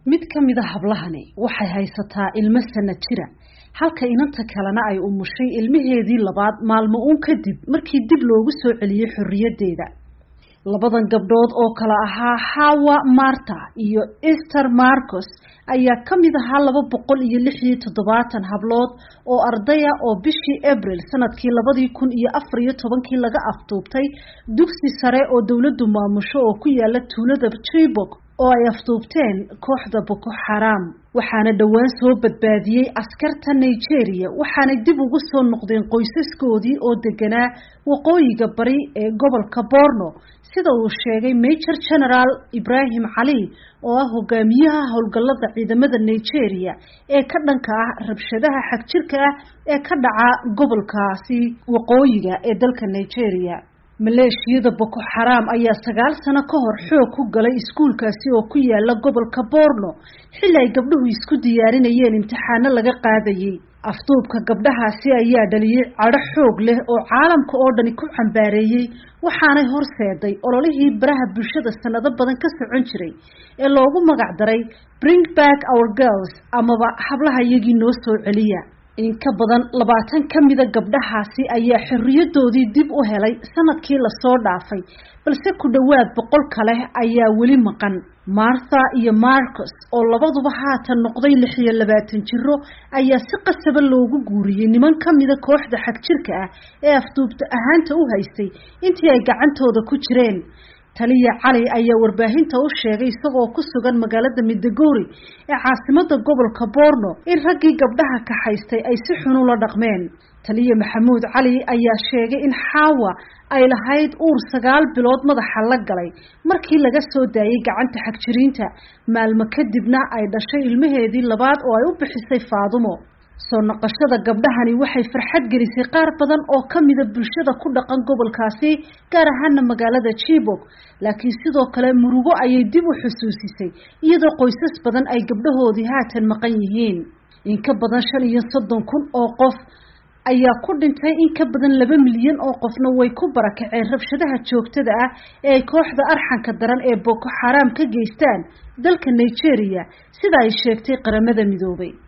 mid ka mid ah hablahani waxay haysataa ilmo sanad jira halka inanta kalena ay umushay ilmaheedii labaad maalmo uun kadib markii dib loogu soo celiyay xorriyadeeda. labadan gabdhood oo kala ahaa Hawa Marta iyo Esther Marcos ayaa ka mid ahaa 276 hablood oo ardaya oo bishii April sanadkii 2014 laga afduubtay dugsi sare oo dawladdu maamusho oo ku yaala tuulada Chibok oo ay afduubteen kooxda Boko Haram. waxaana dhawaan soo badbaadiyay askarta Nigeria waxaana dib ugu soo noqdeen qoysaskoodii oo deganaa waqooyiga bari ee gobolka Borno sida uu sheegay Major General Ibrahim Ali oo ah hogaamiyaha howlgallada ciidamada Nigeria ee ka dhanka ah rabshadaha xagjirka ah ee ka dhaca gobolkaasi waqooyiga ee dalka Nigeria. maleeshiyada Boko Haram ayaa 9 sano ka hor xoog ku galay iskuulkaasi oo ku yaala gobolka Borno xilli ay gabdhuhu isku diyaarinayeen imtixaano laga qaadayay. afduubka gabdhahaasi ayaa dhaliyay cadho xoog leh oo caalamka oo dhan ku cambaareeyay waxaanay horseeday ololihii baraha bulshada sanado badan ka socon jiray ee loogu magac daray Bring Back Our Girls amaba hablaha iyagii noo soo celiya. in ka badan 20 kamida gabdhahaasi ayaa xorriyadoodii dib u helay sanadkii la soo dhaafay balse ku dhawaad 100 kale ayaa weli maqan. Martha iyo Marcos oo labaduba haatan noqday 26 jiro ayaa si qasab loogu guuriyay niman kamida kooxda xagjirka ah ee afduubta ahaanta u haystay intii ay gacantooda ku jireen. taliya Ali ayaa warbaahinta u sheegay isagoo ku sugan magaalada Maiduguri ee caasimadda gobolka Borno in raggii gabdhaha ka haystay ay si xun ula dhaqmeen. taliya Maxamuud Ali ayaa sheegay in Hawa ay lahayd uur 9 bilood madaxa la galay markii laga soo daayay gacanta xagjiriinta maalmo kadibna ay dhashay ilmaheedii labaad oo ay u bixisay Faadumo. soo noqoshada gabdhahani waxay farxad gelisay qaar badan oo kamida bulshada ku dhaqan gobolkaasi gaar ahaan magaalada Chibok laakiin sidoo kale murugo ayay dib u xusuusisay iyadoo qoysas badan ay gabdhahoodii haatan maqan yihiin. in ka badan 35,000 oo qof ayaa ku dhintay in ka badan 2 milyan oo qofna way ku barakaceen rabshadaha joogtada ah ee kooxda arxanka daran ee Boko Haram ka geystaan dalka Nigeria sida ay sheegtay qaramada midoobay.